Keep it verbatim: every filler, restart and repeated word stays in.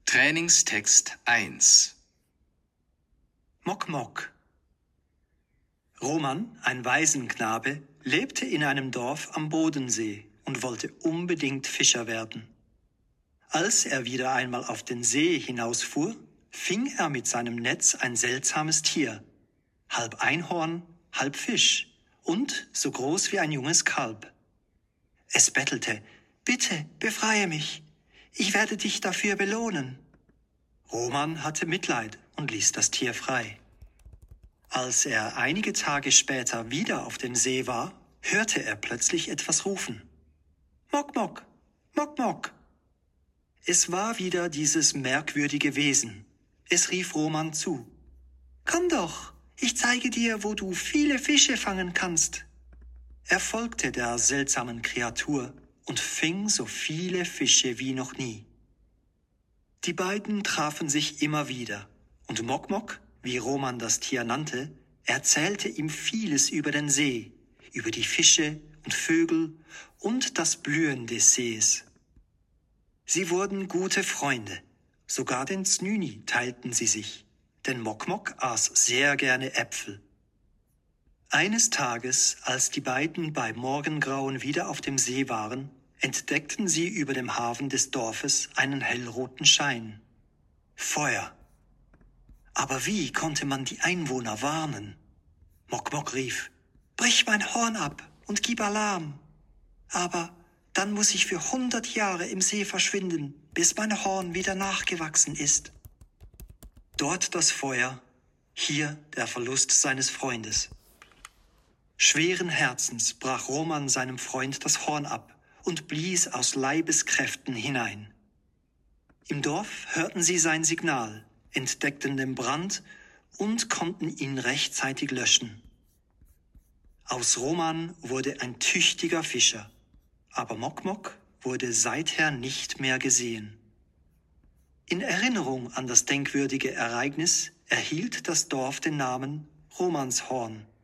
Trainingstext eins. Mok Mok. Roman, ein Waisenknabe, lebte in einem Dorf am Bodensee und wollte unbedingt Fischer werden. Als er wieder einmal auf den See hinausfuhr, fing er mit seinem Netz ein seltsames Tier, halb Einhorn, halb Fisch und so groß wie ein junges Kalb. Es bettelte: »Bitte, befreie mich, ich werde dich dafür belohnen.« Roman hatte Mitleid und ließ das Tier frei. Als er einige Tage später wieder auf dem See war, hörte er plötzlich etwas rufen. »Mok Mok, Mok Mok!« Es war wieder dieses merkwürdige Wesen. Es rief Roman zu. »Komm doch, ich zeige dir, wo du viele Fische fangen kannst.« Er folgte der seltsamen Kreatur und fing so viele Fische wie noch nie. Die beiden trafen sich immer wieder, und Mok Mok, wie Roman das Tier nannte, erzählte ihm vieles über den See, über die Fische und Vögel und das Blühen des Sees. Sie wurden gute Freunde, sogar den Znüni teilten sie sich, denn Mok Mok aß sehr gerne Äpfel. Eines Tages, als die beiden bei Morgengrauen wieder auf dem See waren, entdeckten sie über dem Hafen des Dorfes einen hellroten Schein. Feuer. Aber wie konnte man die Einwohner warnen? Mok Mok rief: »Brich mein Horn ab und gib Alarm. Aber dann muss ich für hundert Jahre im See verschwinden, bis mein Horn wieder nachgewachsen ist.« Dort das Feuer, hier der Verlust seines Freundes. Schweren Herzens brach Roman seinem Freund das Horn ab und blies aus Leibeskräften hinein. Im Dorf hörten sie sein Signal, entdeckten den Brand und konnten ihn rechtzeitig löschen. Aus Roman wurde ein tüchtiger Fischer, aber Mok Mok wurde seither nicht mehr gesehen. In Erinnerung an das denkwürdige Ereignis erhielt das Dorf den Namen Romanshorn.